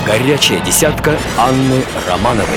Горячая десятка Анны Романовой.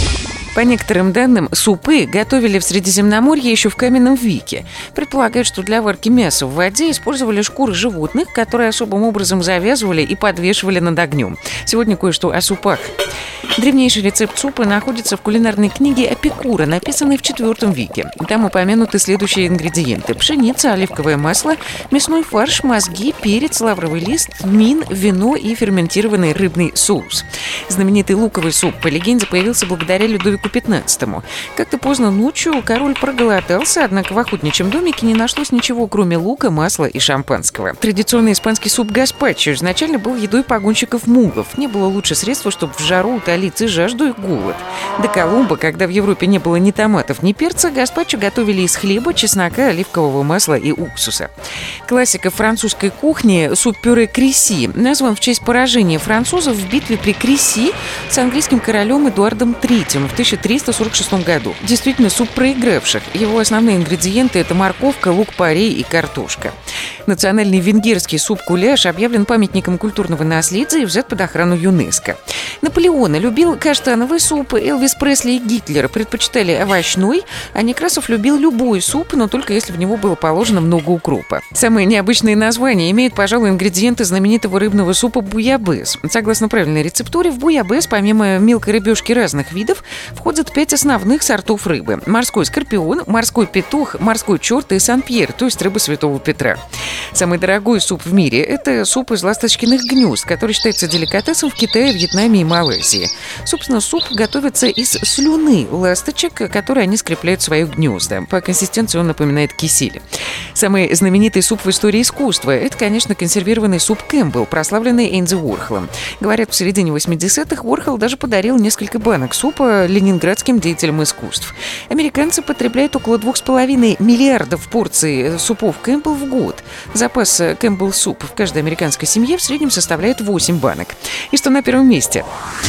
По некоторым данным, супы готовили в Средиземноморье еще в каменном веке. Предполагают, что для варки мяса в воде использовали шкуры животных, которые особым образом завязывали и подвешивали над огнем. Сегодня кое-что о супах. Древнейший рецепт супа находится в кулинарной книге Эпикура, написанной в IV веке. Там упомянуты следующие ингредиенты: пшеница, оливковое масло, мясной фарш, мозги, перец, лавровый лист, тмин, вино и ферментированный рыбный соус. Знаменитый луковый суп, по легенде, появился благодаря Людовику XV. Как-то поздно ночью король проголодался, однако в охотничьем домике не нашлось ничего, кроме лука, масла и шампанского. Традиционный испанский суп гаспачо изначально был едой погонщиков мулов. Не было лучше средства, чтобы в жару утолить и жажду, и голод. До Колумба, когда в Европе не было ни томатов, ни перца, гаспачо готовили из хлеба, чеснока, оливкового масла и уксуса. Классика французской кухни – суп-пюре Креси, назван в честь поражения французов в битве при Креси с английским королем Эдуардом III в 1346 году. Действительно, суп проигравших. Его основные ингредиенты – это морковка, лук-порей и картошка. Национальный венгерский суп-куляш объявлен памятником культурного наследия и взят под охрану ЮНЕСКО. Наполеон любил каштановый суп, Элвис Пресли и Гитлер предпочитали овощной, а Некрасов любил любой суп, но только если в него было положено много укропа. Самые необычные названия имеют, пожалуй, ингредиенты знаменитого рыбного супа буябес. Согласно правильной рецептуре, в буябес, помимо мелкой рыбешки разных видов, входят 5 основных сортов рыбы: морской скорпион, морской петух, морской черт и Сан-Пьер, то есть рыба Святого Петра. Самый дорогой суп в мире – это суп из ласточкиных гнезд, который считается деликатесом в Китае, Вьетнаме и Малайзии. Собственно, суп готовится из слюны ласточек, которые они скрепляют в своих гнезда. По консистенции он напоминает кисель. Самый знаменитый суп в истории искусства – это, конечно, консервированный суп Кэмпбелл, прославленный Энди Уорхолом. Говорят, в середине 80-х Уорхол даже подарил несколько банок супа ленинградским деятелям искусств. Американцы потребляют около 2,5 миллиардов порций супов Кэмпбелл в год. Запас Кэмпбелл суп в каждой американской семье в среднем составляет 8 банок. И что на первом месте?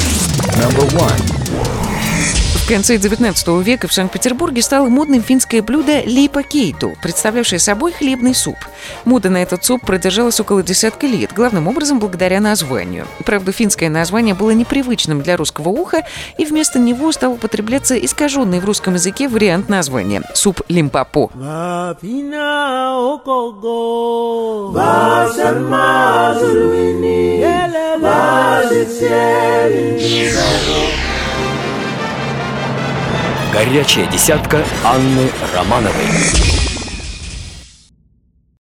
В конце XIX века в Санкт-Петербурге стало модным финское блюдо лейпа-кейту, представлявшее собой хлебный суп. Мода на этот суп продержалась около десятка лет, главным образом благодаря названию. Правда, финское название было непривычным для русского уха, и вместо него стал употребляться искаженный в русском языке вариант названия – суп лимпопо. Горячая десятка Анны Романовой.